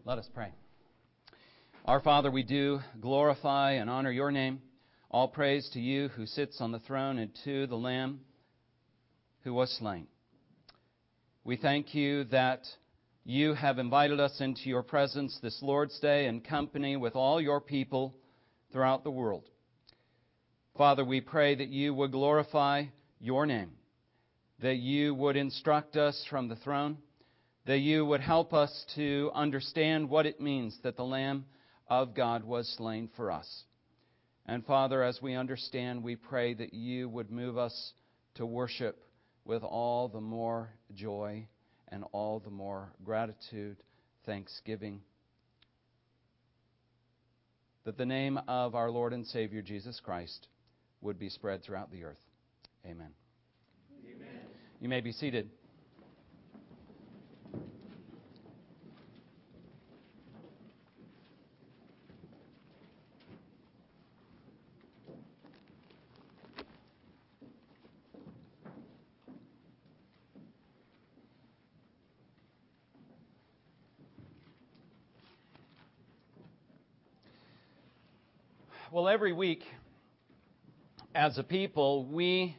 Let us pray. Our Father, we do glorify and honor your name. All praise to you who sits on the throne and to the Lamb who was slain. We thank you that you have invited us into your presence this Lord's Day in company with all your people throughout the world. Father, we pray that you would glorify your name, that you would instruct us from the throne, that you would help us to understand what it means that the Lamb of God was slain for us. And Father, as we understand, we pray that you would move us to worship with all the more joy and all the more gratitude, thanksgiving, that the name of our Lord and Savior Jesus Christ would be spread throughout the earth. Amen. Amen. You may be seated. Well, every week, as a people, we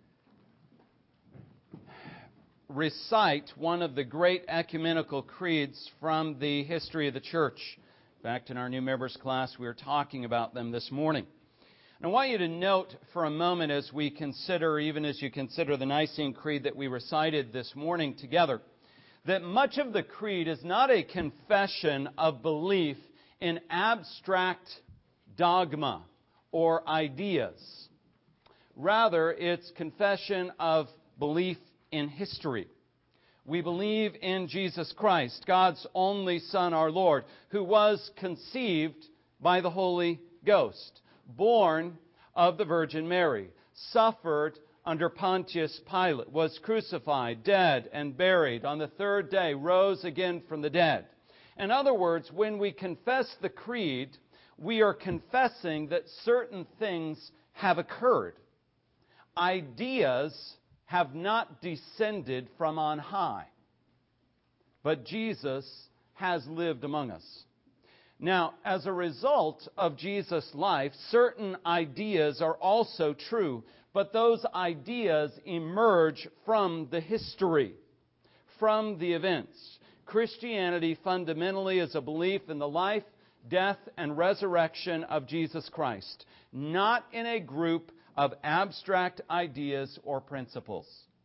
recite one of the great ecumenical creeds from the history of the church. In fact, in our new members class, we were talking about them this morning. And I want you to note for a moment as we consider, even as you consider the Nicene Creed that we recited this morning together, that much of the creed is not a confession of belief in abstract dogma or ideas. Rather, it's confession of belief in history. We believe in Jesus Christ, God's only Son, our Lord, who was conceived by the Holy Ghost, born of the Virgin Mary, suffered under Pontius Pilate, was crucified, dead, and buried. On the third day, rose again from the dead. In other words, when we confess the creed, we are confessing that certain things have occurred. Ideas have not descended from on high, but Jesus has lived among us. Now, as a result of Jesus' life, certain ideas are also true, but those ideas emerge from the history, from the events. Christianity fundamentally is a belief in the life, death, and resurrection of Jesus Christ, not in a group of abstract ideas or principles.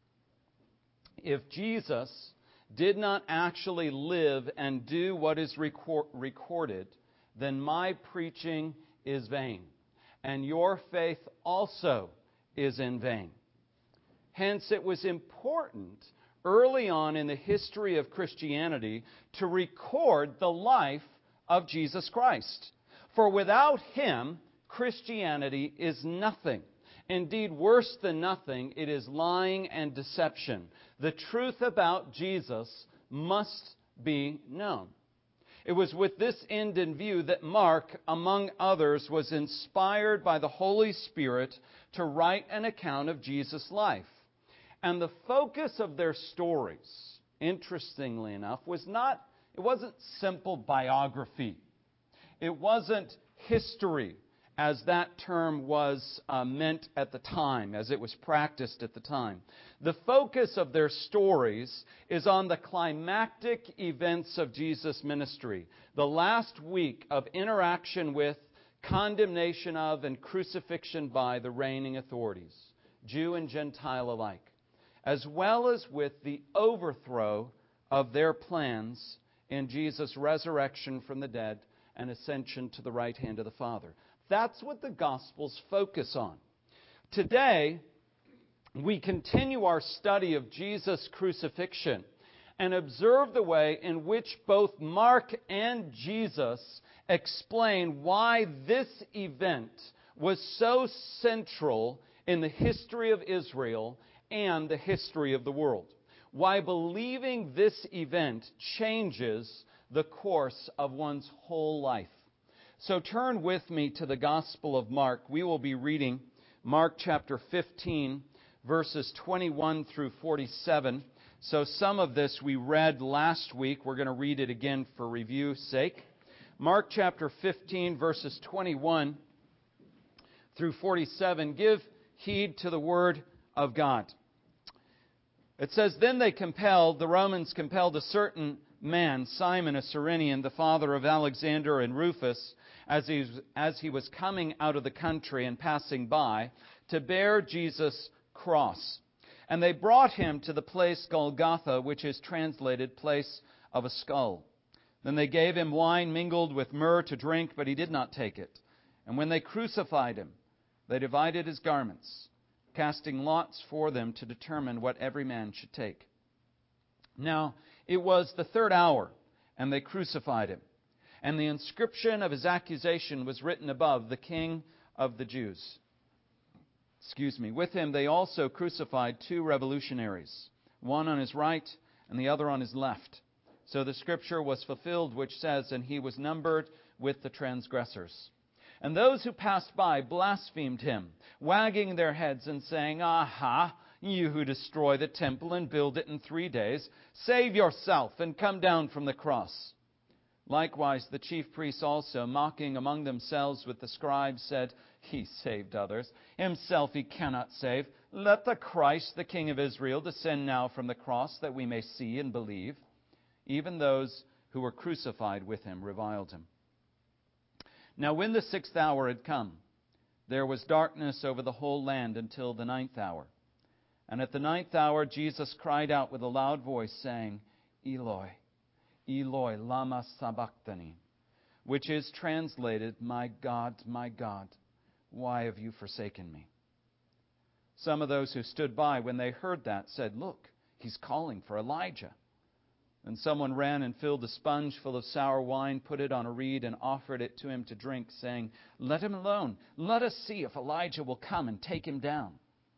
If Jesus did not actually live and do what is recorded, then my preaching is vain, and your faith also is in vain. Hence, it was important early on in the history of Christianity to record the life of Jesus Christ. For without Him, Christianity is nothing. Indeed, worse than nothing, it is lying and deception. The truth about Jesus must be known. It was with this end in view that Mark, among others, was inspired by the Holy Spirit to write an account of Jesus' life. And the focus of their stories, interestingly enough, it wasn't simple biography. It wasn't history, as that term was meant at the time, as it was practiced at the time. The focus of their stories is on the climactic events of Jesus' ministry, the last week of interaction with, condemnation of, and crucifixion by the reigning authorities, Jew and Gentile alike, as well as with the overthrow of their plans in Jesus' resurrection from the dead and ascension to the right hand of the Father. That's what the Gospels focus on. Today, we continue our study of Jesus' crucifixion and observe the way in which both Mark and Jesus explain why this event was so central in the history of Israel and the history of the world. Why believing this event changes the course of one's whole life. So turn with me to the Gospel of Mark. We will be reading Mark chapter 15, verses 21 through 47. So some of this we read last week. We're going to read it again for review's sake. Mark chapter 15, verses 21 through 47. Give heed to the word of God. It says, Then the Romans compelled a certain man, Simon, a Cyrenian, the father of Alexander and Rufus, as he was coming out of the country and passing by, to bear Jesus' cross. And they brought him to the place Golgotha, which is translated place of a skull. Then they gave him wine mingled with myrrh to drink, but he did not take it. And when they crucified him, they divided his garments, casting lots for them to determine what every man should take. Now, it was the third hour, and they crucified him. And the inscription of his accusation was written above, the King of the Jews. With him they also crucified two revolutionaries, one on his right and the other on his left. So the scripture was fulfilled which says, And he was numbered with the transgressors. And those who passed by blasphemed him, wagging their heads and saying, Aha, you who destroy the temple and build it in 3 days, save yourself and come down from the cross. Likewise, the chief priests also, mocking among themselves with the scribes, said, He saved others. Himself he cannot save. Let the Christ, the King of Israel, descend now from the cross, that we may see and believe. Even those who were crucified with him reviled him. Now when the 6th hour had come, there was darkness over the whole land until the 9th hour. And at the 9th hour Jesus cried out with a loud voice, saying, Eloi, Eloi, lama sabachthani, which is translated, my God, why have you forsaken me? Some of those who stood by when they heard that said, Look, he's calling for Elijah. And someone ran and filled a sponge full of sour wine, put it on a reed, and offered it to him to drink, saying, Let him alone. Let us see if Elijah will come and take him down.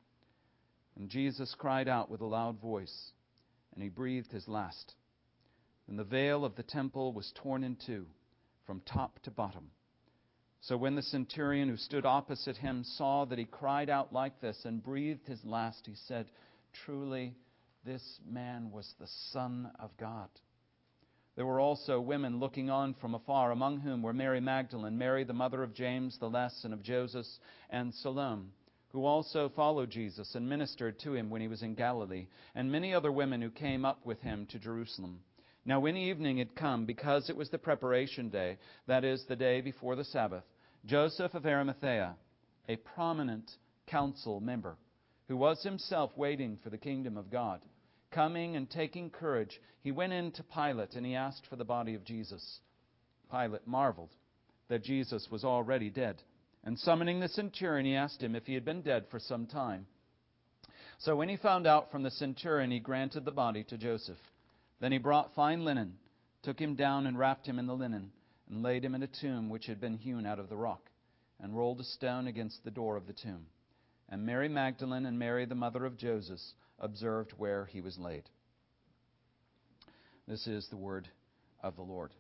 And Jesus cried out with a loud voice, and he breathed his last. And the veil of the temple was torn in two, from top to bottom. So when the centurion who stood opposite him saw that he cried out like this and breathed his last, he said, Truly, this man was the Son of God. There were also women looking on from afar, among whom were Mary Magdalene, Mary the mother of James the Less and of Joseph, and Salome, who also followed Jesus and ministered to him when he was in Galilee, and many other women who came up with him to Jerusalem. Now when evening had come, because it was the preparation day, that is, the day before the Sabbath, Joseph of Arimathea, a prominent council member, who was himself waiting for the kingdom of God, coming and taking courage, he went in to Pilate, and he asked for the body of Jesus. Pilate marveled that Jesus was already dead, and summoning the centurion, he asked him if he had been dead for some time. So when he found out from the centurion, he granted the body to Joseph. Then he brought fine linen, took him down and wrapped him in the linen, and laid him in a tomb which had been hewn out of the rock, and rolled a stone against the door of the tomb. And Mary Magdalene and Mary the mother of Joseph observed where he was laid. This is the word of the Lord.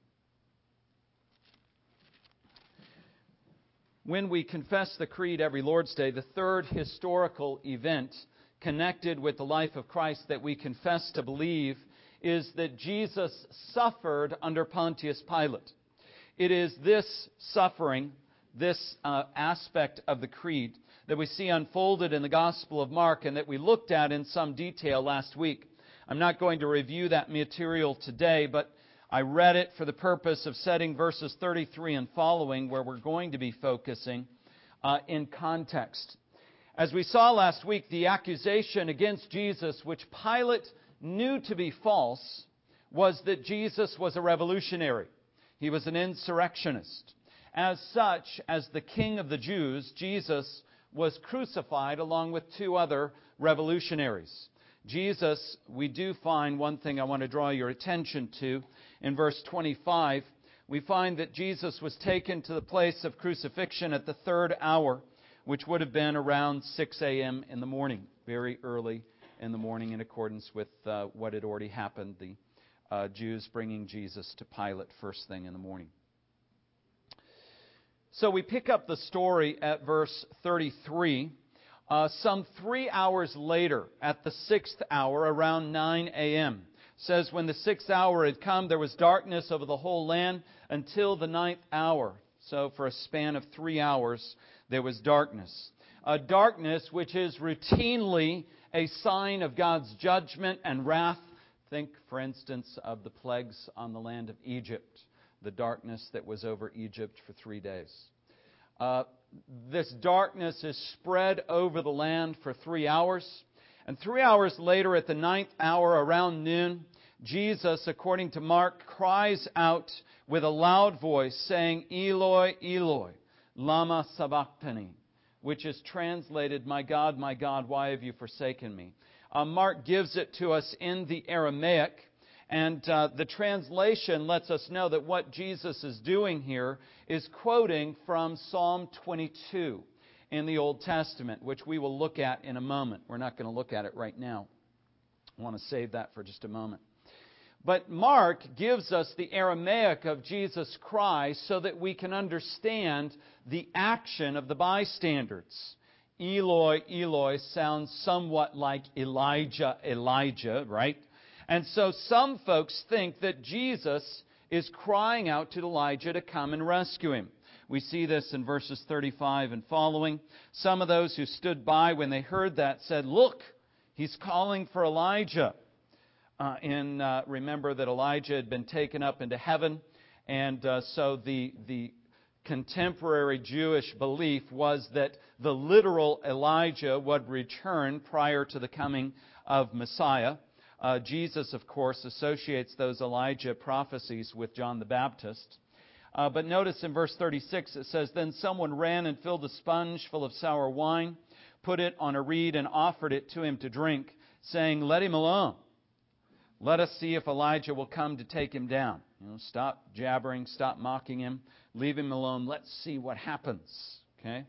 When we confess the Creed every Lord's Day, the third historical event connected with the life of Christ that we confess to believe is that Jesus suffered under Pontius Pilate. It is this suffering, this aspect of the Creed, that we see unfolded in the Gospel of Mark and that we looked at in some detail last week. I'm not going to review that material today, but I read it for the purpose of setting verses 33 and following, where we're going to be focusing, in context. As we saw last week, the accusation against Jesus, which Pilate knew to be false, was that Jesus was a revolutionary. He was an insurrectionist. As such, as the King of the Jews, Jesus was crucified along with two other revolutionaries. Jesus, we do find one thing I want to draw your attention to. In verse 25, we find that Jesus was taken to the place of crucifixion at the third hour, which would have been around 6 a.m. in the morning, very early in the morning, in accordance with what had already happened, the Jews bringing Jesus to Pilate first thing in the morning. So we pick up the story at verse 33. Some 3 hours later, at the 6th hour, around 9 a.m., says, when the 6th hour had come, there was darkness over the whole land until the 9th hour. So for a span of 3 hours, there was darkness. A darkness which is routinely a sign of God's judgment and wrath. Think, for instance, of the plagues on the land of Egypt, the darkness that was over Egypt for 3 days. This darkness is spread over the land for 3 hours. And 3 hours later, at the 9th hour, around noon, Jesus, according to Mark, cries out with a loud voice, saying, Eloi, Eloi, lama sabachthani, which is translated, my God, why have you forsaken me? Mark gives it to us in the Aramaic, and the translation lets us know that what Jesus is doing here is quoting from Psalm 22 in the Old Testament, which we will look at in a moment. We're not going to look at it right now. I want to save that for just a moment. But Mark gives us the Aramaic of Jesus' cry so that we can understand the action of the bystanders. Eloi, Eloi sounds somewhat like Elijah, Elijah, right? And so some folks think that Jesus is crying out to Elijah to come and rescue him. We see this in verses 35 and following. Some of those who stood by when they heard that said, look, he's calling for Elijah. Remember that Elijah had been taken up into heaven, and so the contemporary Jewish belief was that the literal Elijah would return prior to the coming of Messiah. Jesus, of course, associates those Elijah prophecies with John the Baptist. But notice in verse 36 it says, Then someone ran and filled a sponge full of sour wine, put it on a reed, and offered it to him to drink, saying, Let him alone. Let us see if Elijah will come to take him down. Stop jabbering, stop mocking him, leave him alone. Let's see what happens. Okay?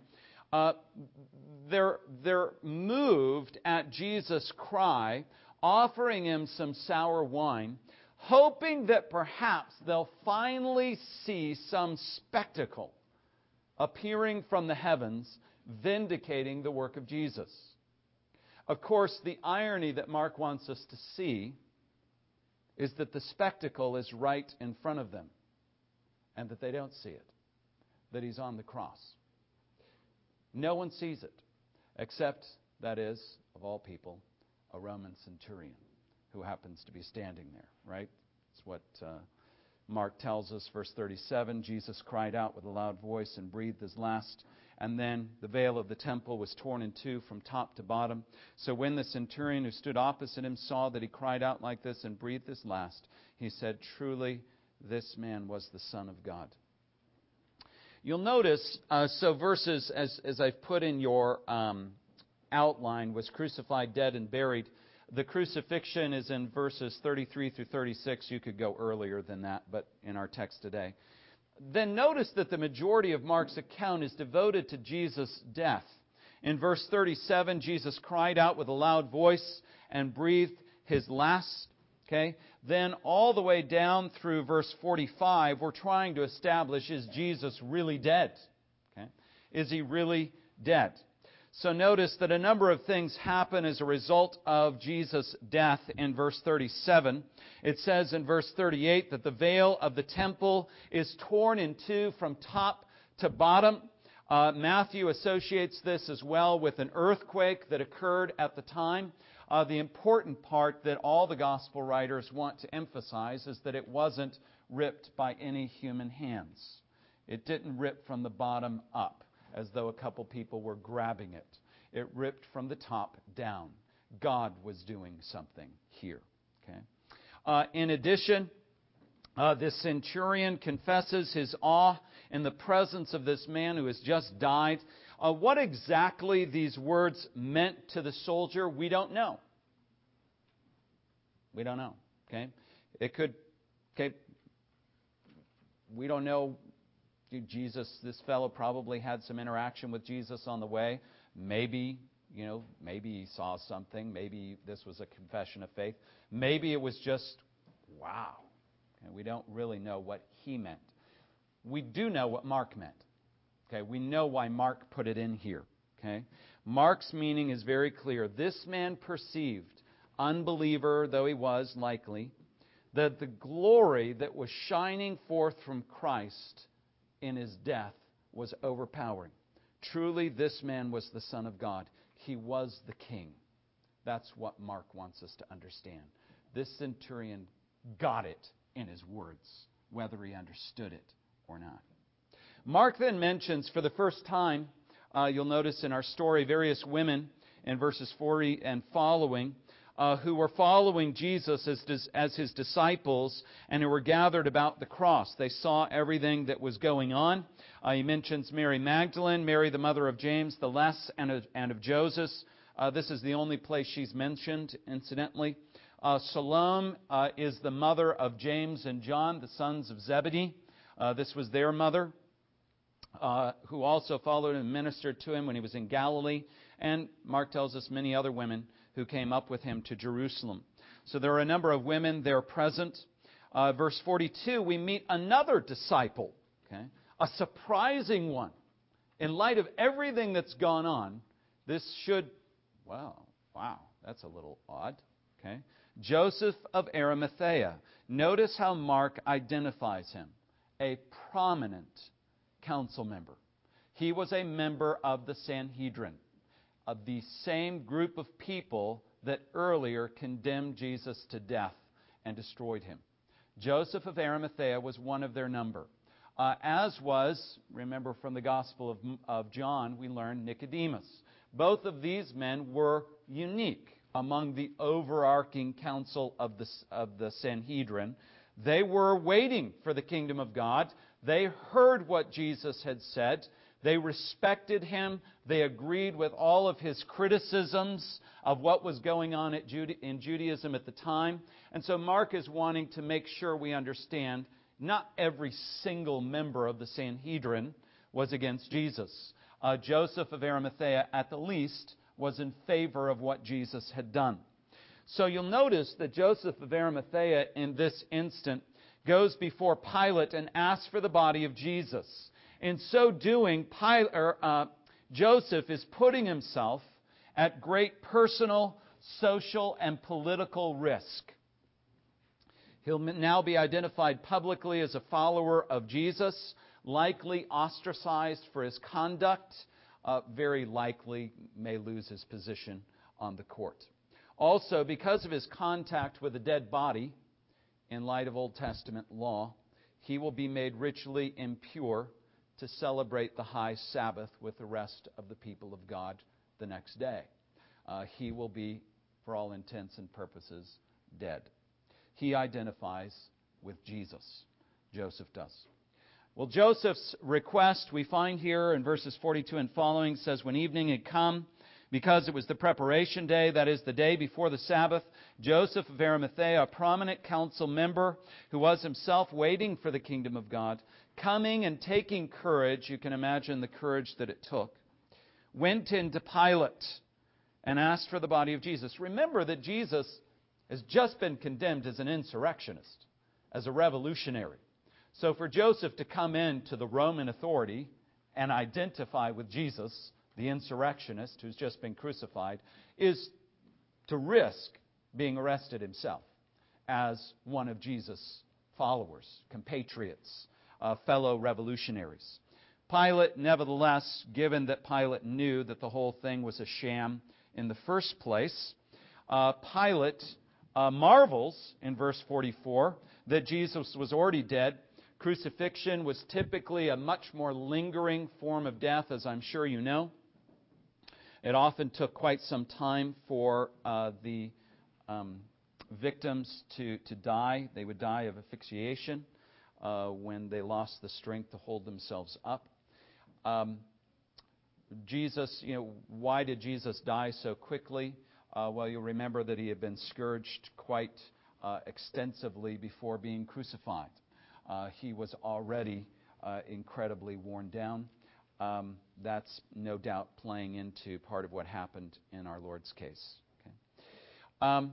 They're moved at Jesus' cry, offering him some sour wine, hoping that perhaps they'll finally see some spectacle appearing from the heavens, vindicating the work of Jesus. Of course, the irony that Mark wants us to see is that the spectacle is right in front of them and that they don't see it, that he's on the cross. No one sees it except, that is, of all people, a Roman centurion who happens to be standing there, right? It's what Mark tells us, verse 37, Jesus cried out with a loud voice and breathed his last. And then the veil of the temple was torn in two from top to bottom. So when the centurion who stood opposite him saw that he cried out like this and breathed his last, he said, Truly, this man was the Son of God. You'll notice, verses, as I've put in your outline, was crucified, dead, and buried. The crucifixion is in verses 33 through 36. You could go earlier than that, but in our text today. Then notice that the majority of Mark's account is devoted to Jesus' death. In verse 37, Jesus cried out with a loud voice and breathed his last. Okay? Then all the way down through verse 45, we're trying to establish, is Jesus really dead? Okay? Is he really dead? So notice that a number of things happen as a result of Jesus' death in verse 37. It says in verse 38 that the veil of the temple is torn in two from top to bottom. Matthew associates this as well with an earthquake that occurred at the time. The important part that all the gospel writers want to emphasize is that it wasn't ripped by any human hands. It didn't rip from the bottom up, as though a couple people were grabbing it. It ripped from the top down. God was doing something here. Okay. In addition, this centurion confesses his awe in the presence of this man who has just died. What exactly these words meant to the soldier, we don't know. We don't know. Okay. It could. Okay. We don't know. Jesus, this fellow probably had some interaction with Jesus on the way. Maybe he saw something. Maybe this was a confession of faith. Maybe it was just, wow. And we don't really know what he meant. We do know what Mark meant. Okay, we know why Mark put it in here. Okay? Mark's meaning is very clear. This man perceived, unbeliever though he was likely, that the glory that was shining forth from Christ in his death was overpowering. Truly, this man was the Son of God. He was the King. That's what Mark wants us to understand. This centurion got it in his words, whether he understood it or not. Mark then mentions for the first time, you'll notice in our story, various women in verses 40 and following, who were following Jesus as his disciples and who were gathered about the cross. They saw everything that was going on. He mentions Mary Magdalene, Mary the mother of James the Less and of Joseph. This is the only place she's mentioned, incidentally. Salome is the mother of James and John, the sons of Zebedee. This was their mother, who also followed and ministered to him when he was in Galilee. And Mark tells us many other women who came up with him to Jerusalem. So there are a number of women there present. Verse 42, we meet another disciple, okay? A surprising one. In light of everything that's gone on, this should, wow, that's a little odd. Okay? Joseph of Arimathea. Notice how Mark identifies him. A prominent council member. He was a member of the Sanhedrin, of the same group of people that earlier condemned Jesus to death and destroyed him. Joseph of Arimathea was one of their number. As was, remember from the Gospel of John, we learned Nicodemus. Both of these men were unique among the overarching council of the Sanhedrin. They were waiting for the kingdom of God. They heard what Jesus had said. They respected him. They agreed with all of his criticisms of what was going on in Judaism at the time. And so Mark is wanting to make sure we understand not every single member of the Sanhedrin was against Jesus. Joseph of Arimathea, at the least, was in favor of what Jesus had done. So you'll notice that Joseph of Arimathea, in this instant, goes before Pilate and asks for the body of Jesus. In so doing, Joseph is putting himself at great personal, social, and political risk. He'll now be identified publicly as a follower of Jesus, likely ostracized for his conduct, very likely may lose his position on the court. Also, because of his contact with a dead body, in light of Old Testament law, he will be made ritually impure to celebrate the high Sabbath with the rest of the people of God the next day. He will be, for all intents and purposes, dead. He identifies with Jesus. Joseph does. Well, Joseph's request, we find here in verses 42 and following, says, when evening had come, because it was the preparation day, that is, the day before the Sabbath, Joseph of Arimathea, a prominent council member who was himself waiting for the kingdom of God, coming and taking courage, you can imagine the courage that it took, went into Pilate and asked for the body of Jesus. Remember that Jesus has just been condemned as an insurrectionist, as a revolutionary. So for Joseph to come in to the Roman authority and identify with Jesus, the insurrectionist who's just been crucified, is to risk being arrested himself as one of Jesus' followers, compatriots, fellow revolutionaries. Pilate, nevertheless, given that Pilate knew that the whole thing was a sham in the first place, Pilate marvels in verse 44 that Jesus was already dead. Crucifixion was typically a much more lingering form of death, as I'm sure you know. It often took quite some time for the victims to die. They would die of asphyxiation when they lost the strength to hold themselves up. Jesus, why did Jesus die so quickly? Well, you'll remember that he had been scourged quite extensively before being crucified. He was already incredibly worn down. That's no doubt playing into part of what happened in our Lord's case. Okay.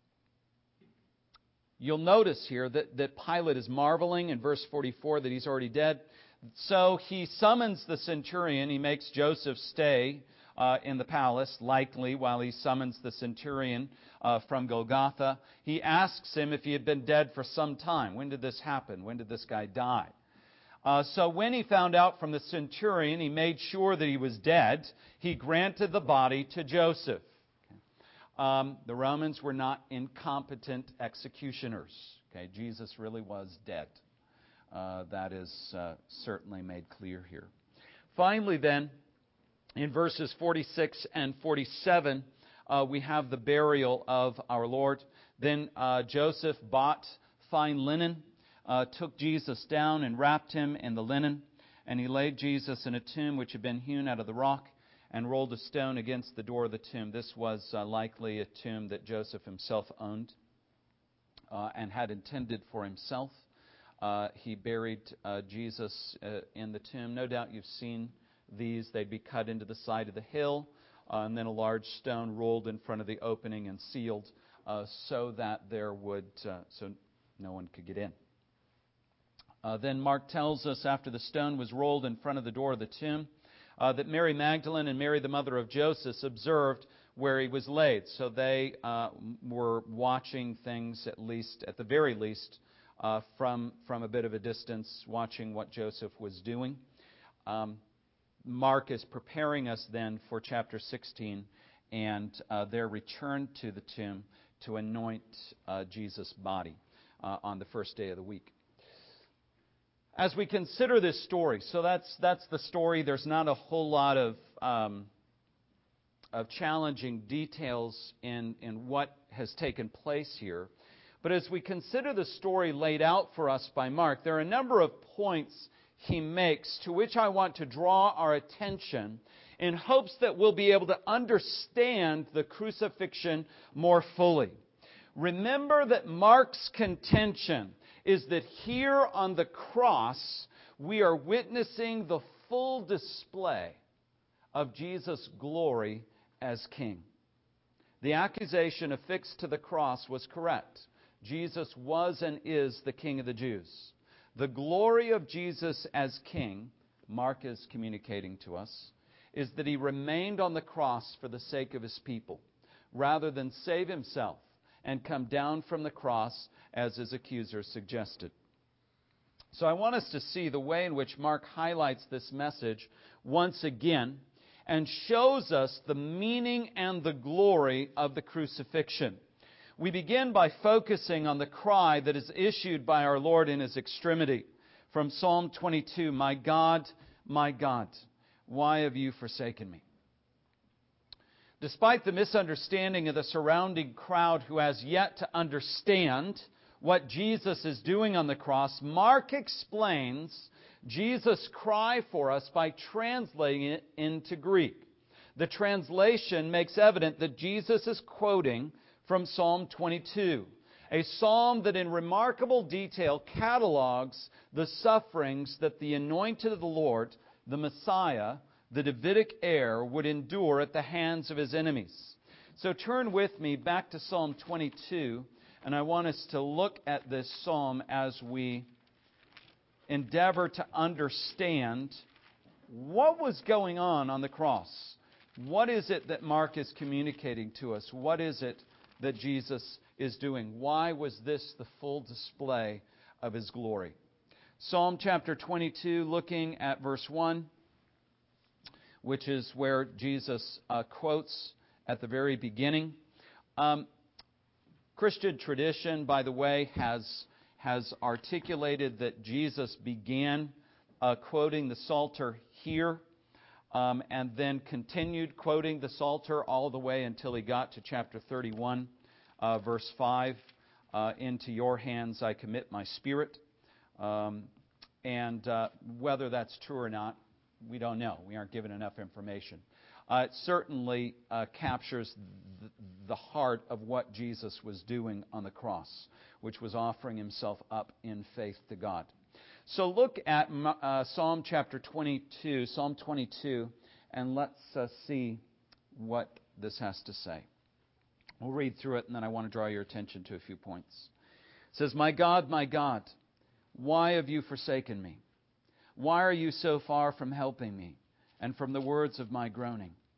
You'll notice here that Pilate is marveling in verse 44 that he's already dead. So he summons the centurion. He makes Joseph stay in the palace, likely while he summons the centurion from Golgotha. He asks him if he had been dead for some time. When did this happen? When did this guy die? So when he found out from the centurion, he made sure that he was dead. He granted the body to Joseph. The Romans were not incompetent executioners. Okay, Jesus really was dead. That is certainly made clear here. Finally, then, in verses 46 and 47, we have the burial of our Lord. Then Joseph bought fine linen, took Jesus down and wrapped him in the linen, and he laid Jesus in a tomb which had been hewn out of the rock, and rolled a stone against the door of the tomb. This was likely a tomb that Joseph himself owned and had intended for himself. He buried Jesus in the tomb. No doubt you've seen these. They'd be cut into the side of the hill, and then a large stone rolled in front of the opening and sealed so that so no one could get in. Then Mark tells us after the stone was rolled in front of the door of the tomb, that Mary Magdalene and Mary, the mother of Joseph, observed where he was laid. So they were watching things, at the very least, from a bit of a distance, watching what Joseph was doing. Mark is preparing us then for chapter 16 and their return to the tomb to anoint Jesus' body on the first day of the week. As we consider this story, so that's the story. There's not a whole lot of challenging details in what has taken place here. But as we consider the story laid out for us by Mark, there are a number of points he makes to which I want to draw our attention in hopes that we'll be able to understand the crucifixion more fully. Remember that Mark's contention is that here on the cross, we are witnessing the full display of Jesus' glory as King. The accusation affixed to the cross was correct. Jesus was and is the King of the Jews. The glory of Jesus as King, Mark is communicating to us, is that he remained on the cross for the sake of his people, rather than save himself and come down from the cross as his accusers suggested. So I want us to see the way in which Mark highlights this message once again and shows us the meaning and the glory of the crucifixion. We begin by focusing on the cry that is issued by our Lord in His extremity from Psalm 22, my God, why have you forsaken me?" Despite the misunderstanding of the surrounding crowd who has yet to understand what Jesus is doing on the cross, Mark explains Jesus' cry for us by translating it into Greek. The translation makes evident that Jesus is quoting from Psalm 22, a psalm that in remarkable detail catalogs the sufferings that the anointed of the Lord, the Messiah, the Davidic heir, would endure at the hands of his enemies. So turn with me back to Psalm 22, and I want us to look at this psalm as we endeavor to understand what was going on the cross. What is it that Mark is communicating to us? What is it that Jesus is doing? Why was this the full display of His glory? Psalm chapter 22, looking at verse 1, which is where Jesus quotes at the very beginning. Christian tradition, by the way, has articulated that Jesus began quoting the Psalter here and then continued quoting the Psalter all the way until he got to chapter 31, verse 5, into your hands I commit my spirit. And whether that's true or not, we don't know. We aren't given enough information. It certainly captures the heart of what Jesus was doing on the cross, which was offering Himself up in faith to God. So look at Psalm chapter 22, Psalm 22, and let's see what this has to say. We'll read through it, and then I want to draw your attention to a few points. It says, my God, why have you forsaken me? Why are you so far from helping me and from the words of my groaning?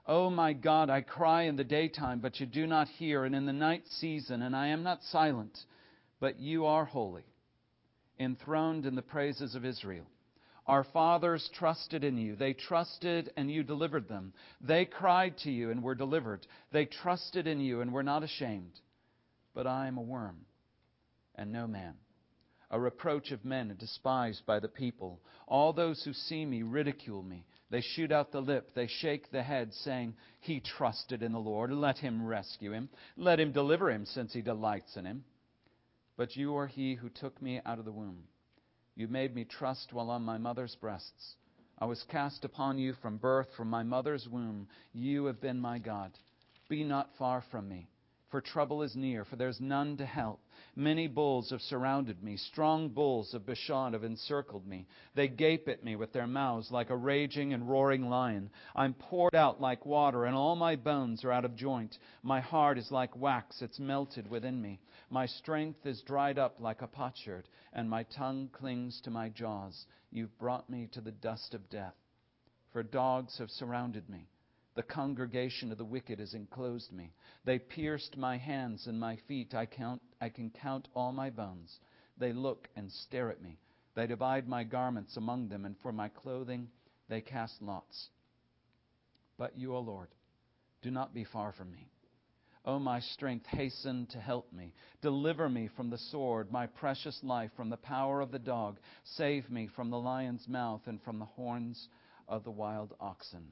O my God, I cry in the daytime, but you do not hear, and in the night season, and I am not silent, but you are holy, enthroned in the praises of Israel. Our fathers trusted in you. They trusted, and you delivered them. They cried to you, and were delivered. They trusted in you, and were not ashamed. But I am a worm, and no man, a reproach of men, and despised by the people. All those who see me ridicule me. They shoot out the lip. They shake the head, saying, He trusted in the Lord. Let him rescue him. Let him deliver him, since he delights in him. But you are he who took me out of the womb. You made me trust while on my mother's breasts. I was cast upon you from birth, from my mother's womb. You have been my God. Be not far from me, for trouble is near, for there is none to help. Many bulls have surrounded me. Strong bulls of Bashan have encircled me. They gape at me with their mouths like a raging and roaring lion. I'm poured out like water, and all my bones are out of joint. My heart is like wax, it's melted within me. My strength is dried up like a potsherd, and my tongue clings to my jaws. You've brought me to the dust of death. For dogs have surrounded me. The congregation of the wicked has enclosed me. They pierced my hands and my feet. I can count all my bones. They look and stare at me. They divide my garments among them, and for my clothing they cast lots. But you, O Lord, do not be far from me. O my strength, hasten to help me. Deliver me from the sword, my precious life from the power of the dog. Save me from the lion's mouth and from the horns of the wild oxen.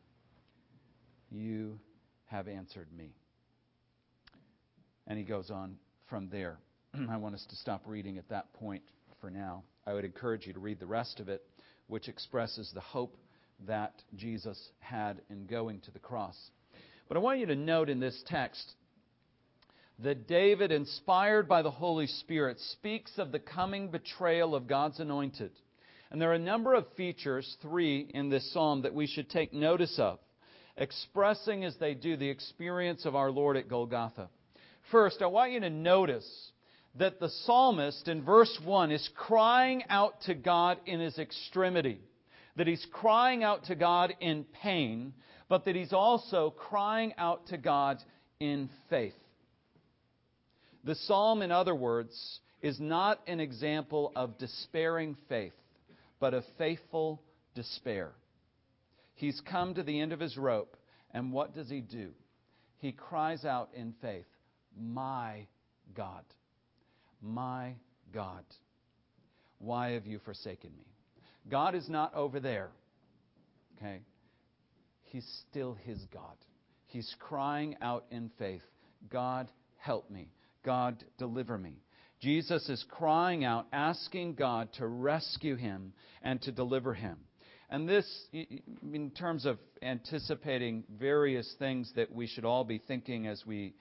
You have answered me. And he goes on from there. I want us to stop reading at that point for now. I would encourage you to read the rest of it, which expresses the hope that Jesus had in going to the cross. But I want you to note in this text that David, inspired by the Holy Spirit, speaks of the coming betrayal of God's anointed. And there are a number of features, 3 in this psalm, that we should take notice of, expressing as they do the experience of our Lord at Golgotha. First, I want you to notice that the psalmist in verse 1 is crying out to God in his extremity. That he's crying out to God in pain, but that he's also crying out to God in faith. The psalm, in other words, is not an example of despairing faith, but of faithful despair. He's come to the end of his rope, and what does he do? He cries out in faith, My God, my God, why have you forsaken me? God is not over there, okay? He's still his God. He's crying out in faith, God, help me. God, deliver me. Jesus is crying out, asking God to rescue him and to deliver him. And this, in terms of anticipating various things that we should all be thinking as we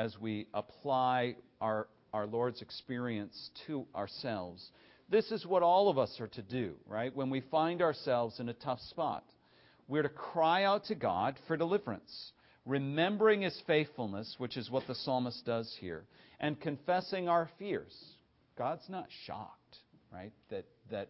apply our Lord's experience to ourselves, this is what all of us are to do, right? When we find ourselves in a tough spot, we're to cry out to God for deliverance, remembering his faithfulness, which is what the psalmist does here, and confessing our fears. God's not shocked, right, that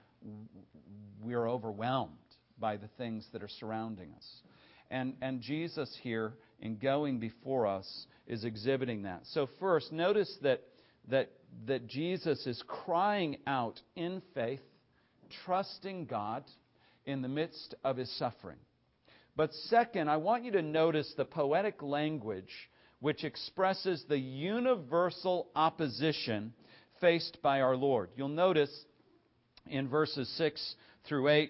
we're overwhelmed by the things that are surrounding us. And Jesus here, in going before us, is exhibiting that. So first, notice that Jesus is crying out in faith, trusting God in the midst of his suffering. But second, I want you to notice the poetic language which expresses the universal opposition faced by our Lord. You'll notice in verses 6 through 8,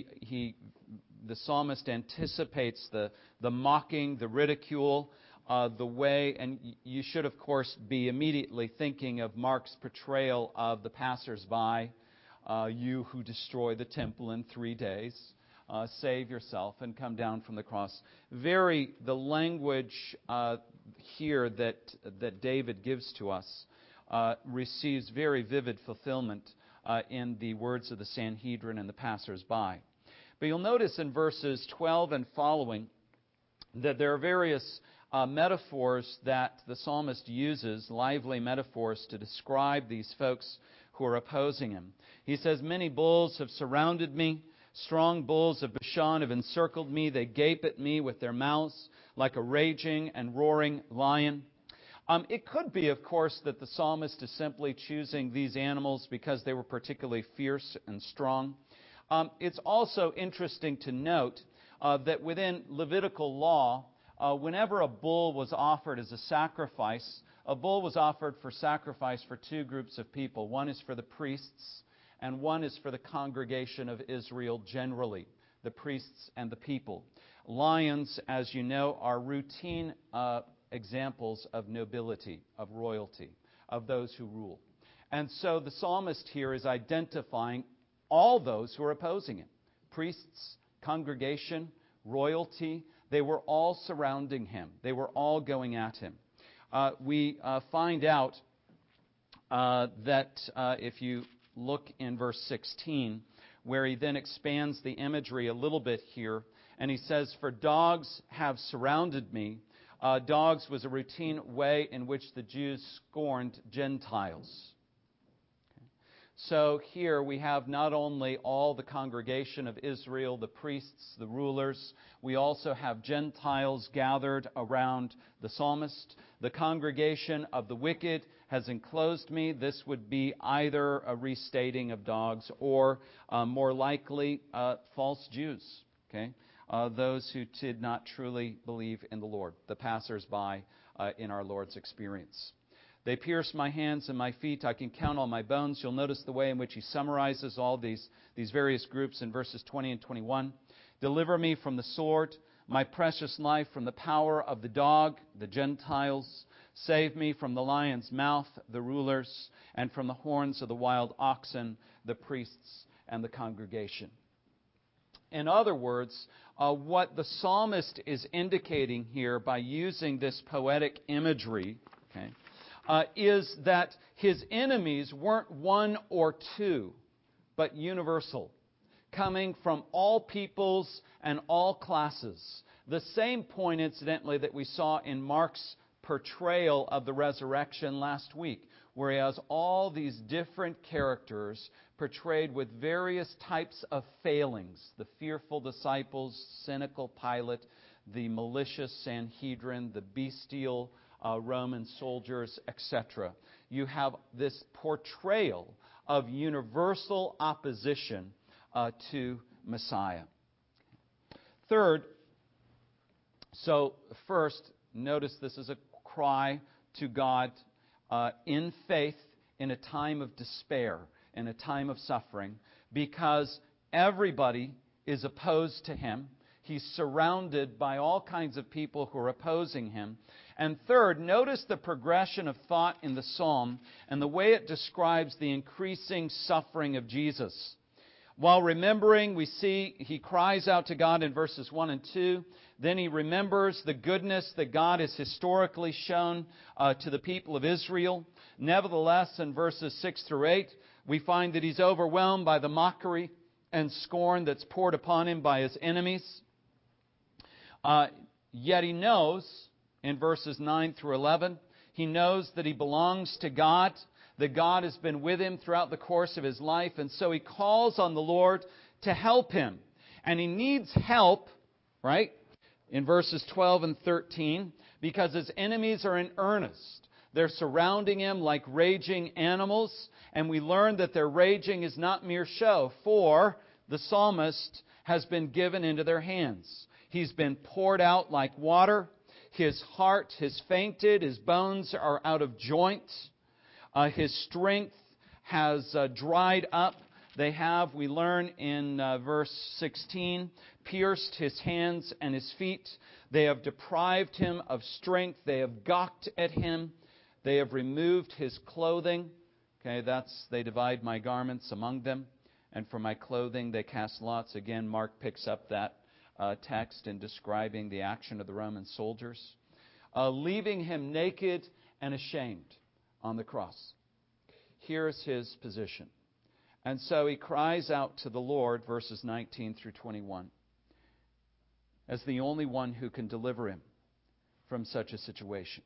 the psalmist anticipates the mocking, the ridicule, the way, and you should, of course, be immediately thinking of Mark's portrayal of the passers-by, you who destroy the temple in 3 days. Save yourself and come down from the cross. The language here that David gives to us receives very vivid fulfillment in the words of the Sanhedrin and the passers-by. But you'll notice in verses 12 and following that there are various metaphors that the psalmist uses, lively metaphors, to describe these folks who are opposing him. He says, Many bulls have surrounded me. Strong bulls of Bashan have encircled me. They gape at me with their mouths like a raging and roaring lion. It could be, of course, that the psalmist is simply choosing these animals because they were particularly fierce and strong. It's also interesting to note that within Levitical law, whenever a bull was offered as a sacrifice, a bull was offered for sacrifice for two groups of people. One is for the priests, and one is for the congregation of Israel generally, the priests and the people. Lions, as you know, are routine examples of nobility, of royalty, of those who rule. And so the psalmist here is identifying all those who are opposing him. Priests, congregation, royalty, they were all surrounding him. They were all going at him. We find out that if you look in verse 16, where he then expands the imagery a little bit here, and he says, "For dogs have surrounded me." Dogs was a routine way in which the Jews scorned Gentiles. So here we have not only all the congregation of Israel, the priests, the rulers, we also have Gentiles gathered around the psalmist. The congregation of the wicked has enclosed me. This would be either a restating of dogs or more likely false Jews. Okay? Those who did not truly believe in the Lord, the passers-by in our Lord's experience. They pierced my hands and my feet. I can count all my bones. You'll notice the way in which he summarizes all these various groups in verses 20 and 21. Deliver me from the sword, my precious life from the power of the dog, the Gentiles. Save me from the lion's mouth, the rulers, and from the horns of the wild oxen, the priests and the congregation. In other words, what the psalmist is indicating here by using this poetic imagery, okay, is that his enemies weren't one or two, but universal, coming from all peoples and all classes. The same point, incidentally, that we saw in Mark's portrayal of the resurrection last week, where he has all these different characters portrayed with various types of failings. The fearful disciples, cynical Pilate, the malicious Sanhedrin, the bestial Roman soldiers, etc. You have this portrayal of universal opposition to Messiah. Third, first, notice this is a cry to God in faith in a time of despair, in a time of suffering, because everybody is opposed to him. He's surrounded by all kinds of people who are opposing him. And third, notice the progression of thought in the psalm and the way it describes the increasing suffering of Jesus. While remembering, we see he cries out to God in verses 1 and 2. Then he remembers the goodness that God has historically shown to the people of Israel. Nevertheless, in verses 6 through 8, we find that he's overwhelmed by the mockery and scorn that's poured upon him by his enemies. Yet he knows, in verses 9 through 11, he knows that he belongs to God, that God has been with him throughout the course of his life, and so he calls on the Lord to help him. And he needs help, right, in verses 12 and 13, because his enemies are in earnest. They're surrounding him like raging animals, and we learn that their raging is not mere show, for the psalmist has been given into their hands. He's been poured out like water. His heart has fainted. His bones are out of joint. His strength has dried up. They have, we learn in verse 16, pierced his hands and his feet. They have deprived him of strength. They have gawked at him. They have removed his clothing. Okay, they divide my garments among them. And for my clothing they cast lots. Again, Mark picks up that text in describing the action of the Roman soldiers. Leaving him naked and ashamed on the cross. Here's his position. And so he cries out to the Lord, verses 19 through 21, as the only one who can deliver him from such a situation.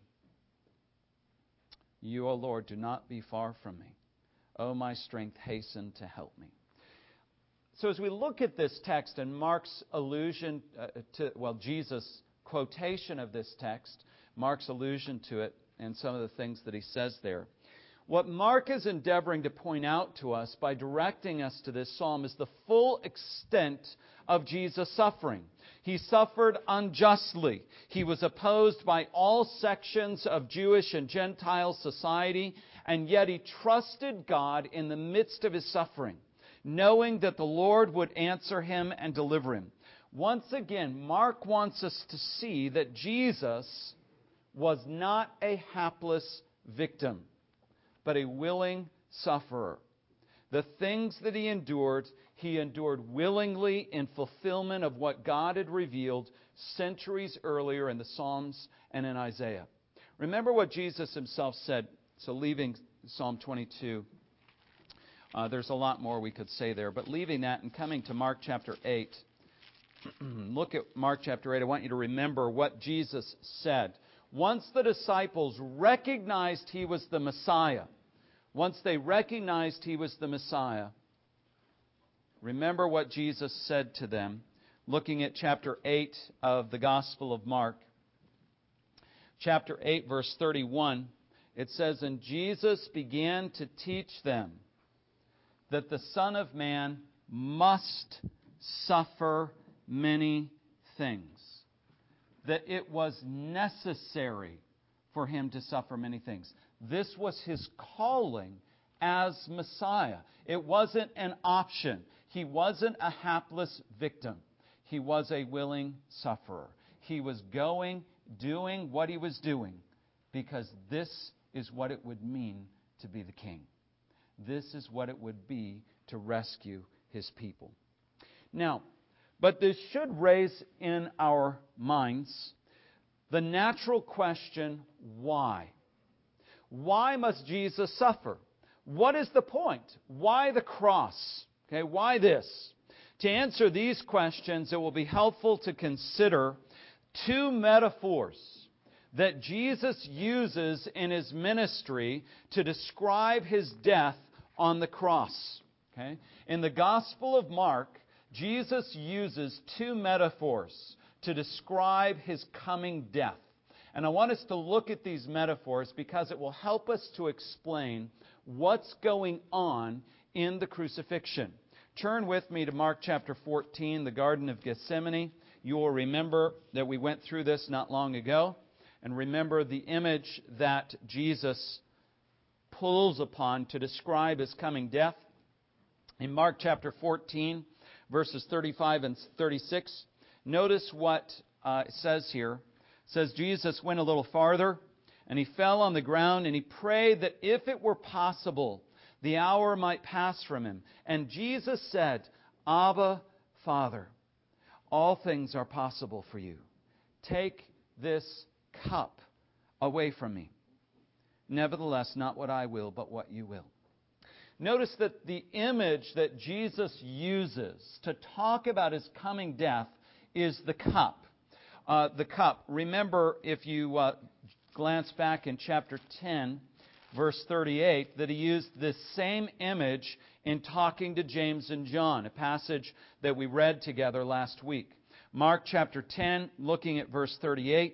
You, O Lord, do not be far from me. O my strength, hasten to help me. So as we look at this text and Mark's allusion Jesus' quotation of this text, Mark's allusion to it and some of the things that he says there, what Mark is endeavoring to point out to us by directing us to this psalm is the full extent of Jesus' suffering. He suffered unjustly. He was opposed by all sections of Jewish and Gentile society, and yet he trusted God in the midst of his suffering, knowing that the Lord would answer him and deliver him. Once again, Mark wants us to see that Jesus was not a hapless victim, but a willing sufferer. The things that he endured willingly in fulfillment of what God had revealed centuries earlier in the Psalms and in Isaiah. Remember what Jesus himself said. So leaving Psalm 22, there's a lot more we could say there, but leaving that and coming to Mark chapter 8, look at Mark chapter 8. I want you to remember what Jesus said. Once the disciples recognized he was the Messiah, remember what Jesus said to them. Looking at chapter 8 of the Gospel of Mark. Chapter 8, verse 31, it says, "And Jesus began to teach them that the Son of Man must suffer many things." That it was necessary for him to suffer many things. This was his calling as Messiah. It wasn't an option. He wasn't a hapless victim. He was a willing sufferer. He was doing what he was doing, because this is what it would mean to be the king. This is what it would be to rescue his people. Now, but this should raise in our minds the natural question, why? Why must Jesus suffer? What is the point? Why the cross? Okay, why this? To answer these questions, it will be helpful to consider two metaphors that Jesus uses in his ministry to describe his death on the cross. Okay? In the Gospel of Mark, Jesus uses two metaphors to describe his coming death. And I want us to look at these metaphors because it will help us to explain what's going on in the crucifixion. Turn with me to Mark chapter 14, the Garden of Gethsemane. You will remember that we went through this not long ago. And remember the image that Jesus pulls upon to describe his coming death. In Mark chapter 14, verses 35 and 36, notice what it says here. It says, Jesus went a little farther, and he fell on the ground, and he prayed that if it were possible, the hour might pass from him. And Jesus said, Abba, Father, all things are possible for you. Take this cup away from me. Nevertheless, not what I will, but what you will. Notice that the image that Jesus uses to talk about his coming death is the cup. The cup. Remember, if you glance back in chapter 10, verse 38, that he used this same image in talking to James and John, a passage that we read together last week. Mark chapter 10, looking at verse 38,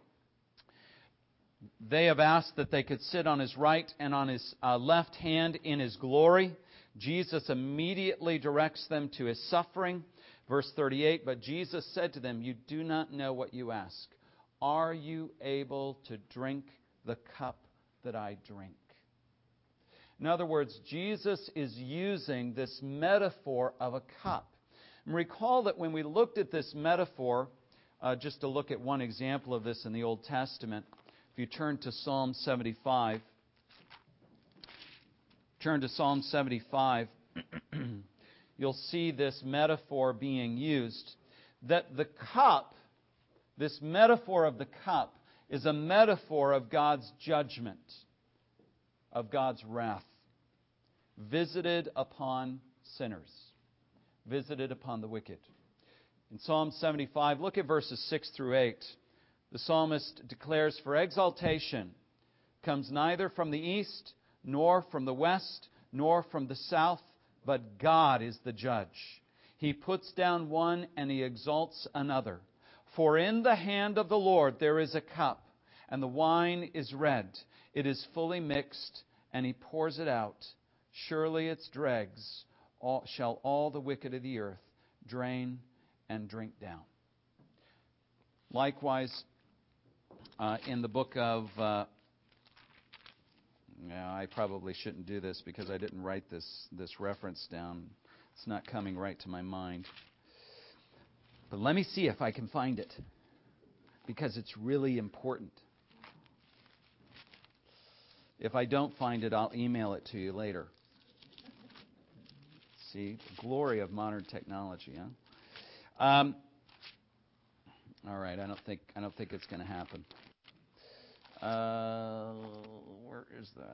they have asked that they could sit on his right and on his left hand in his glory. Jesus immediately directs them to his suffering. Verse 38, but Jesus said to them, you do not know what you ask. Are you able to drink the cup that I drink? In other words, Jesus is using this metaphor of a cup. And recall that when we looked at this metaphor, just to look at one example of this in the Old Testament, if you turn to Psalm 75, you'll see this metaphor being used. That the cup, this metaphor of the cup, is a metaphor of God's judgment, of God's wrath, visited upon sinners, visited upon the wicked. In Psalm 75, look at verses 6 through 8. The psalmist declares, for exaltation comes neither from the east, nor from the west, nor from the south, but God is the judge. He puts down one and He exalts another. For in the hand of the Lord there is a cup, and the wine is red. It is fully mixed, and He pours it out. Surely its dregs shall all the wicked of the earth drain and drink down. Likewise, in the book of... I probably shouldn't do this because I didn't write this reference down. It's not coming right to my mind. But let me see if I can find it, because it's really important. If I don't find it, I'll email it to you later. See, the glory of modern technology, huh? All right, I don't think it's going to happen. Where is that?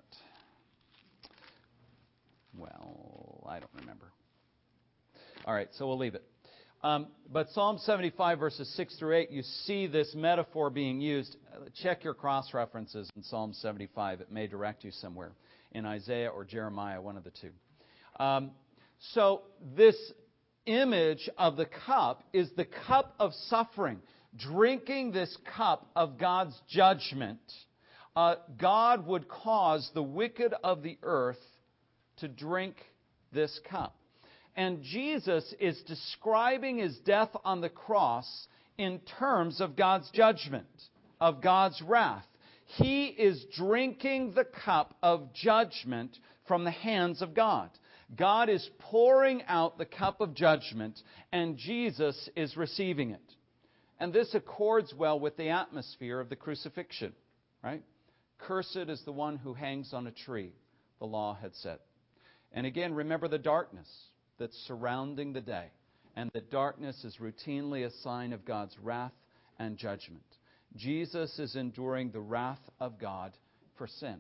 Well, I don't remember. All right, so we'll leave it. But Psalm 75, verses 6 through 8, you see this metaphor being used. Check your cross-references in Psalm 75. It may direct you somewhere in Isaiah or Jeremiah, one of the two. So this image of the cup is the cup of suffering. Drinking this cup of God's judgment, God would cause the wicked of the earth to drink this cup. And Jesus is describing His death on the cross in terms of God's judgment, of God's wrath. He is drinking the cup of judgment from the hands of God. God is pouring out the cup of judgment, and Jesus is receiving it. And this accords well with the atmosphere of the crucifixion, right? Cursed is the one who hangs on a tree, the law had said. And again, remember the darkness that's surrounding the day. And the darkness is routinely a sign of God's wrath and judgment. Jesus is enduring the wrath of God for sin.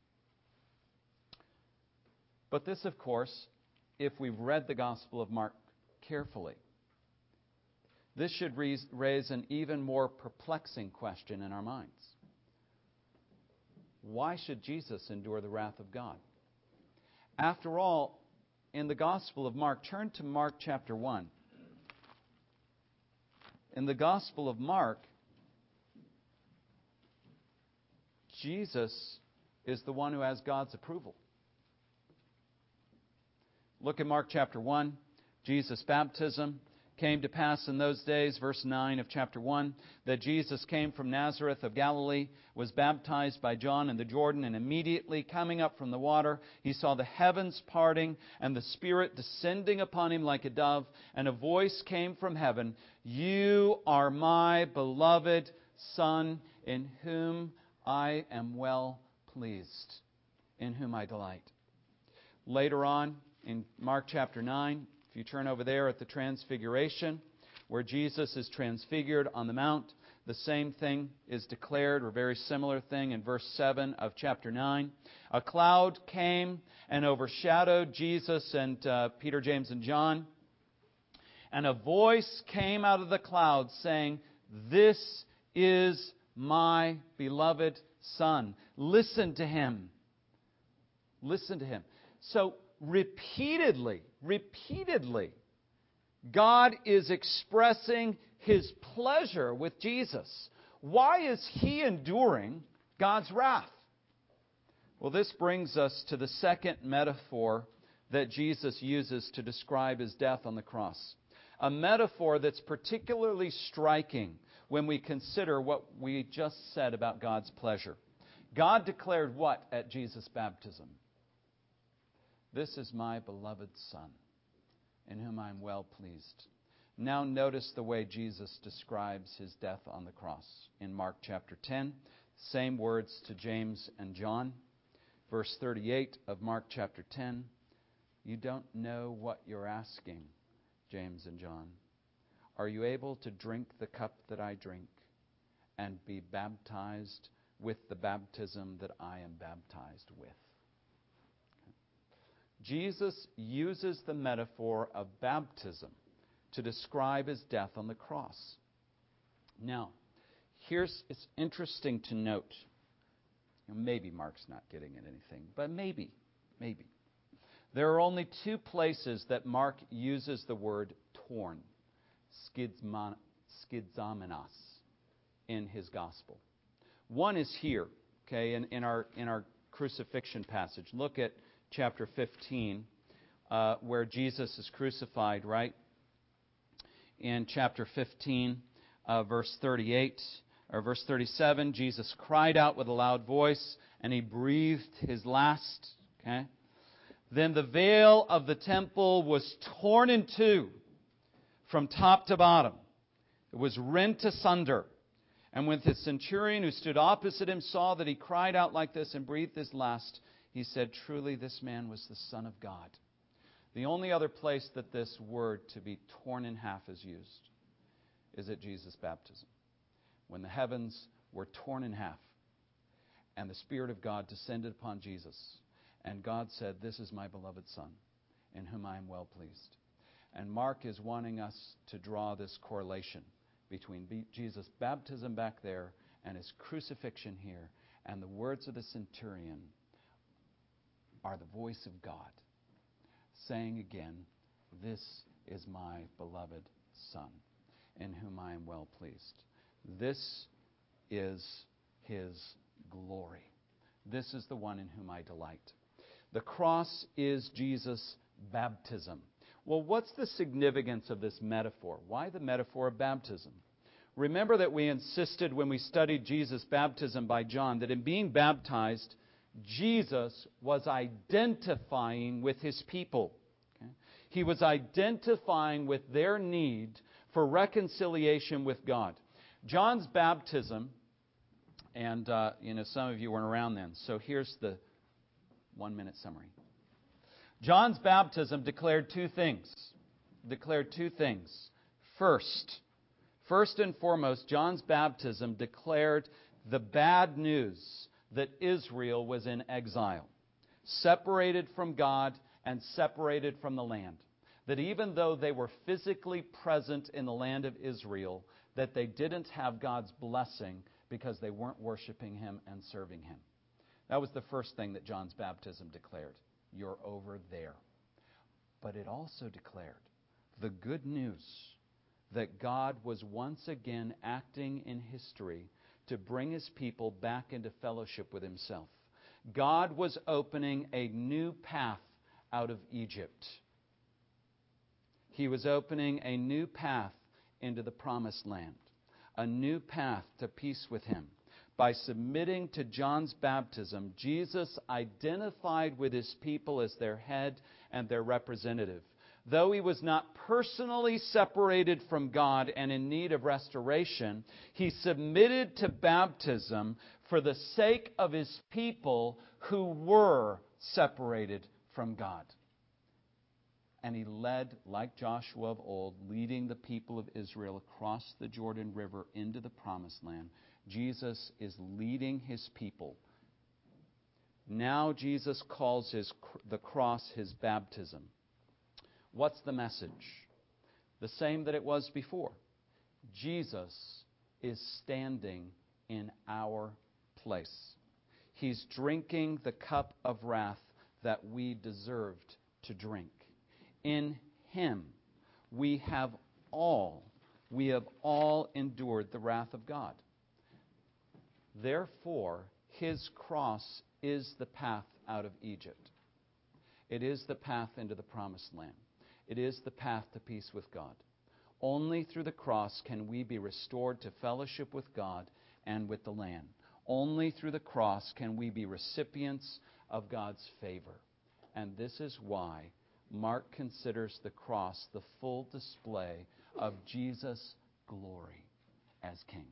But this, of course, if we've read the Gospel of Mark carefully, this should raise an even more perplexing question in our minds. Why should Jesus endure the wrath of God? After all, in the Gospel of Mark, turn to Mark chapter 1. In the Gospel of Mark, Jesus is the one who has God's approval. Look at Mark chapter 1, Jesus' baptism. Came to pass in those days, verse 9 of chapter 1, that Jesus came from Nazareth of Galilee, was baptized by John in the Jordan, and immediately coming up from the water, he saw the heavens parting and the Spirit descending upon him like a dove, and a voice came from heaven, "You are my beloved Son, in whom I am well pleased, in whom I delight." Later on, in Mark chapter 9, if you turn over there at the Transfiguration, where Jesus is transfigured on the Mount, the same thing is declared, or a very similar thing, in verse 7 of chapter 9. A cloud came and overshadowed Jesus and Peter, James, and John. And a voice came out of the cloud saying, "This is my beloved Son. Listen to Him." Listen to Him. So, repeatedly, God is expressing His pleasure with Jesus. Why is He enduring God's wrath? Well, this brings us to the second metaphor that Jesus uses to describe His death on the cross. A metaphor that's particularly striking when we consider what we just said about God's pleasure. God declared what at Jesus' baptism? "This is my beloved Son, in whom I am well pleased." Now notice the way Jesus describes His death on the cross. In Mark chapter 10, same words to James and John. Verse 38 of Mark chapter 10, "You don't know what you're asking, James and John. Are you able to drink the cup that I drink and be baptized with the baptism that I am baptized with?" Jesus uses the metaphor of baptism to describe His death on the cross. Now, it's interesting to note, maybe Mark's not getting at anything, but maybe, There are only two places that Mark uses the word torn, schizomenos, in his gospel. One is here, okay, in our crucifixion passage. Look at chapter 15, where Jesus is crucified, right? In chapter 15, verse 38, or verse 37, Jesus cried out with a loud voice, and he breathed his last, okay? Then the veil of the temple was torn in two from top to bottom. It was rent asunder. And when the centurion who stood opposite him saw that he cried out like this and breathed his last, he said, "Truly this man was the Son of God." The only other place that this word to be torn in half is used is at Jesus' baptism, when the heavens were torn in half and the Spirit of God descended upon Jesus. And God said, "This is my beloved Son, in whom I am well pleased." And Mark is wanting us to draw this correlation between Jesus' baptism back there and his crucifixion here. And the words of the centurion are the voice of God saying again, "This is my beloved Son, in whom I am well pleased." This is his glory. This is the one in whom I delight. The cross is Jesus' baptism. Well, what's the significance of this metaphor? Why the metaphor of baptism? Remember that we insisted when we studied Jesus' baptism by John that in being baptized, Jesus was identifying with his people. Okay? He was identifying with their need for reconciliation with God. John's baptism, and some of you weren't around then, so here's the 1-minute summary. John's baptism declared two things. First and foremost, John's baptism declared the bad news that Israel was in exile, separated from God and separated from the land. That even though they were physically present in the land of Israel, that they didn't have God's blessing because they weren't worshiping Him and serving Him. That was the first thing that John's baptism declared. You're over there. But it also declared the good news that God was once again acting in history to bring His people back into fellowship with Himself. God was opening a new path out of Egypt. He was opening a new path into the Promised Land, a new path to peace with Him. By submitting to John's baptism, Jesus identified with His people as their head and their representative. Though He was not personally separated from God and in need of restoration, He submitted to baptism for the sake of His people who were separated from God. And He led, like Joshua of old, leading the people of Israel across the Jordan River into the Promised Land. Jesus is leading His people. Now Jesus calls the cross His baptism. What's the message? The same that it was before. Jesus is standing in our place. He's drinking the cup of wrath that we deserved to drink. In Him, we have all endured the wrath of God. Therefore, His cross is the path out of Egypt. It is the path into the Promised Land. It is the path to peace with God. Only through the cross can we be restored to fellowship with God and with the land. Only through the cross can we be recipients of God's favor. And this is why Mark considers the cross the full display of Jesus' glory as King.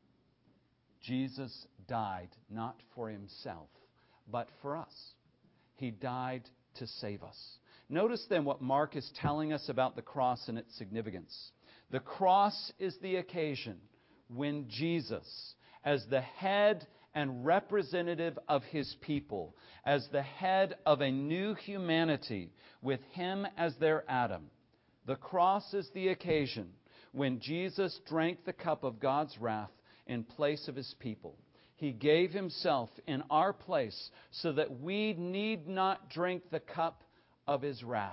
Jesus died not for Himself, but for us. He died to save us. Notice then what Mark is telling us about the cross and its significance. The cross is the occasion when Jesus, as the head and representative of His people, as the head of a new humanity, with Him as their Adam, the cross is the occasion when Jesus drank the cup of God's wrath in place of His people. He gave Himself in our place so that we need not drink the cup of His wrath.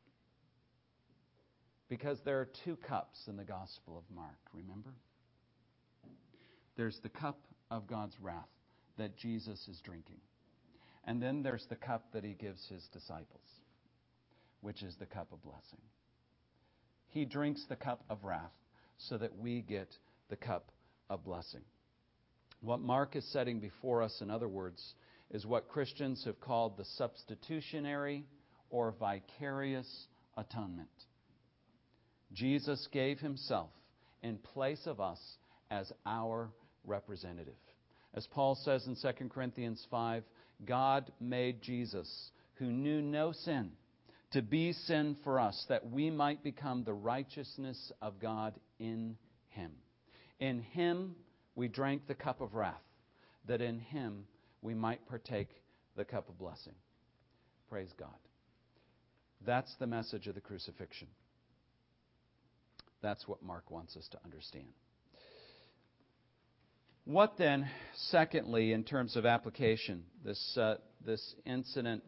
Because there are two cups in the Gospel of Mark, remember? There's the cup of God's wrath that Jesus is drinking. And then there's the cup that He gives His disciples, which is the cup of blessing. He drinks the cup of wrath so that we get the cup of blessing. What Mark is setting before us, in other words, is what Christians have called the substitutionary or vicarious atonement. Jesus gave Himself in place of us as our representative. As Paul says in 2 Corinthians 5, God made Jesus, who knew no sin, to be sin for us, that we might become the righteousness of God in Him. In Him we drank the cup of wrath, that in Him we might partake the cup of blessing. Praise God. That's the message of the crucifixion. That's what Mark wants us to understand. What then, secondly, in terms of application, this incident,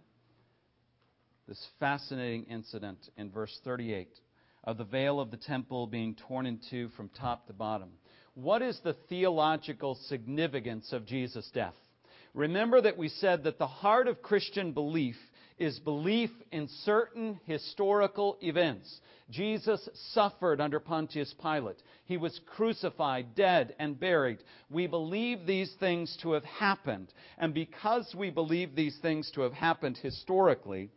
this fascinating incident in verse 38 of the veil of the temple being torn in two from top to bottom. What is the theological significance of Jesus' death? Remember that we said that the heart of Christian belief is belief in certain historical events. Jesus suffered under Pontius Pilate. He was crucified, dead, and buried. We believe these things to have happened. And because we believe these things to have happened historically,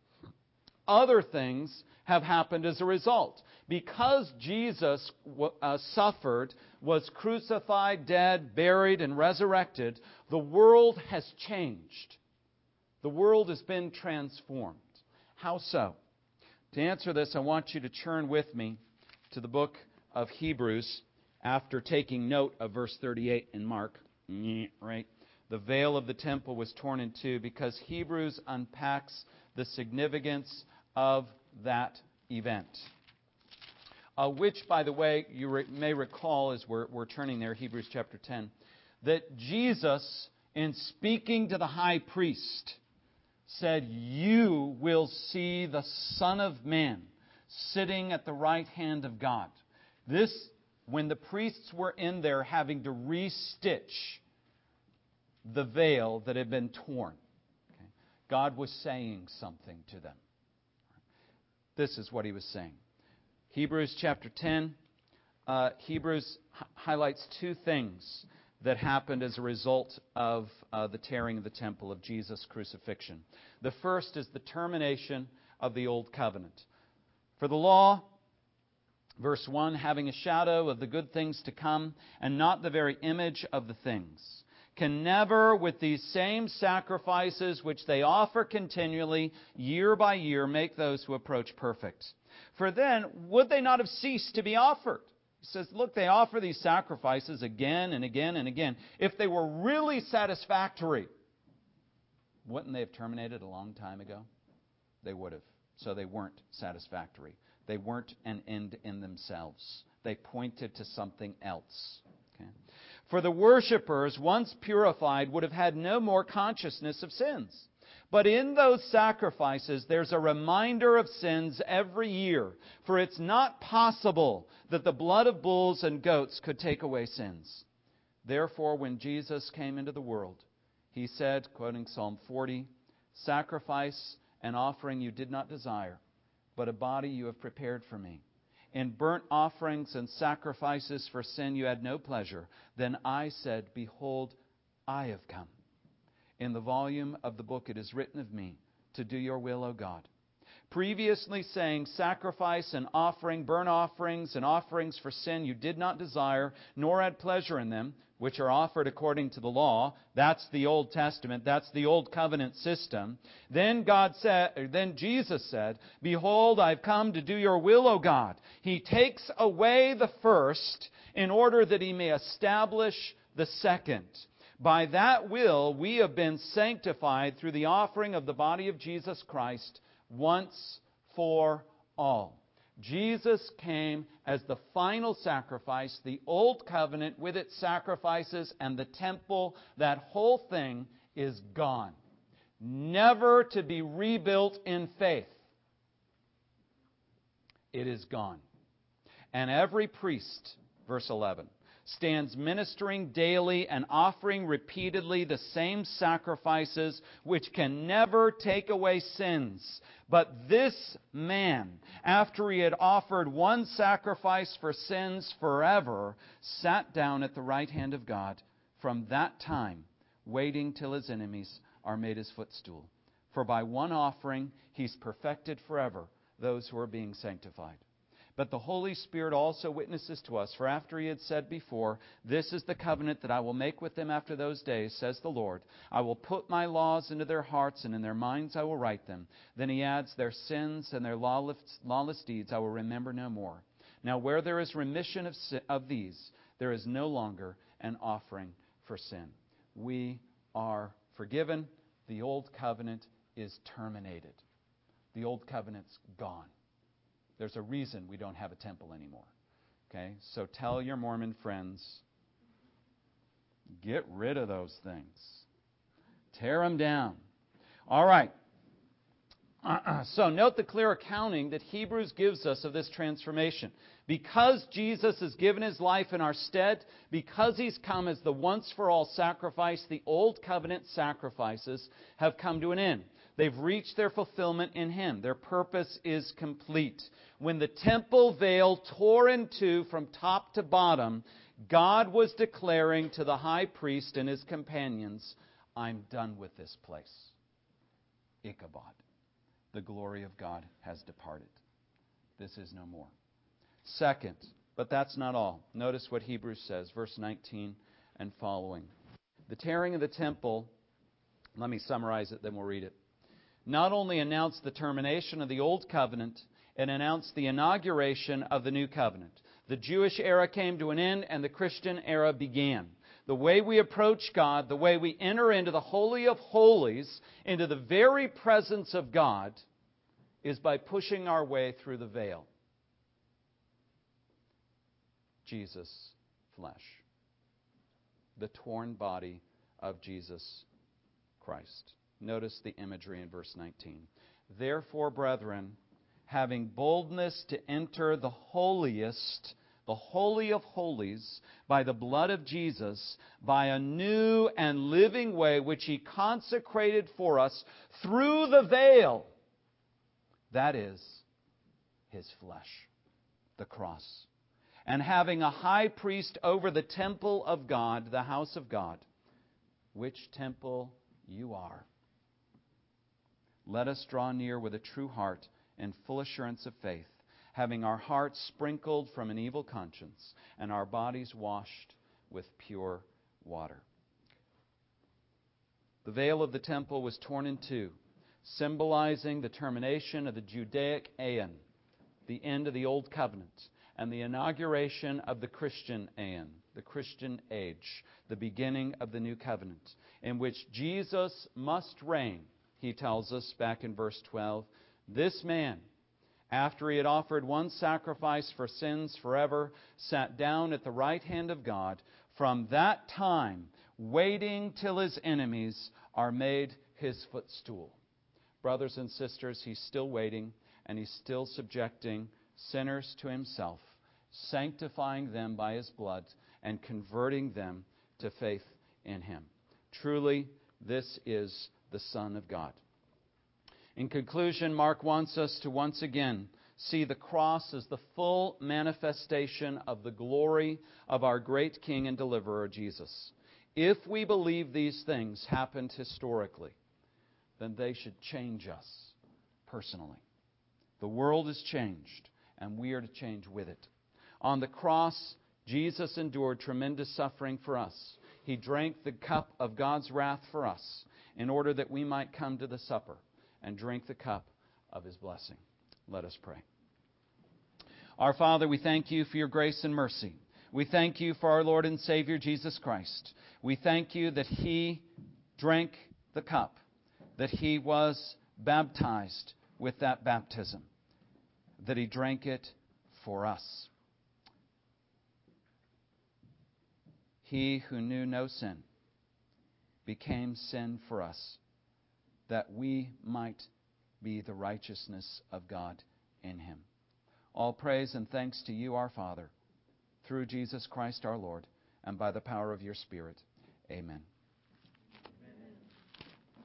other things have happened as a result. Because Jesus suffered, was crucified, dead, buried, and resurrected, the world has changed. The world has been transformed. How so? To answer this, I want you to turn with me to the book of Hebrews after taking note of verse 38 in Mark. Right? The veil of the temple was torn in two because Hebrews unpacks the significance of that event. Which, by the way, you may recall as we're turning there, Hebrews chapter 10, that Jesus, in speaking to the high priest, said, "You will see the Son of Man sitting at the right hand of God." This, when the priests were in there having to restitch the veil that had been torn, God was saying something to them. This is what He was saying. Hebrews chapter 10, Hebrews highlights two things that happened as a result of the tearing of the temple, of Jesus' crucifixion. The first is the termination of the old covenant. For the law, verse 1, having a shadow of the good things to come, and not the very image of the things, can never, with these same sacrifices which they offer continually, year by year, make those who approach perfect. For then, would they not have ceased to be offered? He says, look, they offer these sacrifices again and again and again. If they were really satisfactory, wouldn't they have terminated a long time ago? They would have. So they weren't satisfactory. They weren't an end in themselves. They pointed to something else. Okay? For the worshippers, once purified, would have had no more consciousness of sins. But in those sacrifices, there's a reminder of sins every year. For it's not possible that the blood of bulls and goats could take away sins. Therefore, when Jesus came into the world, He said, quoting Psalm 40, "Sacrifice and offering you did not desire, but a body you have prepared for me. In burnt offerings and sacrifices for sin you had no pleasure. Then I said, Behold, I have come. In the volume of the book it is written of me, to do your will, O God." Previously saying, sacrifice and offering, burnt offerings and offerings for sin you did not desire, nor had pleasure in them, which are offered according to the law. That's the Old Testament. That's the Old Covenant system. Then Jesus said, "Behold, I've come to do your will, O God." He takes away the first in order that He may establish the second. By that will, we have been sanctified through the offering of the body of Jesus Christ once for all. Jesus came as the final sacrifice, the old covenant with its sacrifices and the temple. That whole thing is gone, never to be rebuilt in faith. it is gone. And every priest, verse 11, stands ministering daily and offering repeatedly the same sacrifices which can never take away sins. But this man, after he had offered one sacrifice for sins forever, sat down at the right hand of God, from that time waiting till his enemies are made his footstool. For by one offering he's perfected forever those who are being sanctified. But the Holy Spirit also witnesses to us, for after he had said before, "This is the covenant that I will make with them after those days, says the Lord. I will put my laws into their hearts, and in their minds I will write them." Then he adds, "Their sins and their lawless deeds I will remember no more. Now where there is remission of these, there is no longer an offering for sin." We are forgiven. The old covenant is terminated. The old covenant's gone. There's a reason we don't have a temple anymore. Okay? So tell your Mormon friends, get rid of those things. Tear them down. All right. So note the clear accounting that Hebrews gives us of this transformation. Because Jesus has given his life in our stead, because he's come as the once-for-all sacrifice, the old covenant sacrifices have come to an end. They've reached their fulfillment in him. Their purpose is complete. When the temple veil tore in two from top to bottom, God was declaring to the high priest and his companions, "I'm done with this place." Ichabod. The glory of God has departed. This is no more. Second, but that's not all. Notice what Hebrews says, verse 19 and following. The tearing of the temple, let me summarize it, then we'll read it. Not only announced the termination of the old covenant, it announced the inauguration of the new covenant. The Jewish era came to an end and the Christian era began. The way we approach God, the way we enter into the Holy of Holies, into the very presence of God, is by pushing our way through the veil. Jesus' flesh. The torn body of Jesus Christ. Notice the imagery in verse 19. Therefore, brethren, having boldness to enter the holiest, the Holy of Holies, by the blood of Jesus, by a new and living way which he consecrated for us through the veil, that is, his flesh, the cross. And having a high priest over the temple of God, the house of God, which temple you are. Let us draw near with a true heart and full assurance of faith, having our hearts sprinkled from an evil conscience and our bodies washed with pure water. The veil of the temple was torn in two, symbolizing the termination of the Judaic Aeon, the end of the Old Covenant, and the inauguration of the Christian Aeon, the Christian age, the beginning of the New Covenant, in which Jesus must reign. He tells us back in verse 12, this man, after he had offered one sacrifice for sins forever, sat down at the right hand of God, from that time waiting till his enemies are made his footstool. Brothers and sisters, he's still waiting, and he's still subjecting sinners to himself, sanctifying them by his blood, and converting them to faith in him. Truly, this is the Son of God. In conclusion, Mark wants us to once again see the cross as the full manifestation of the glory of our great King and Deliverer, Jesus. If we believe these things happened historically, then they should change us personally. The world has changed, and we are to change with it. On the cross, Jesus endured tremendous suffering for us. He drank the cup of God's wrath for us in order that we might come to the supper and drink the cup of his blessing. Let us pray. Our Father, we thank you for your grace and mercy. We thank you for our Lord and Savior, Jesus Christ. We thank you that he drank the cup, that he was baptized with that baptism, that he drank it for us. He who knew no sin became sin for us, that we might be the righteousness of God in him. All praise and thanks to you, our Father, through Jesus Christ our Lord, and by the power of your Spirit. Amen.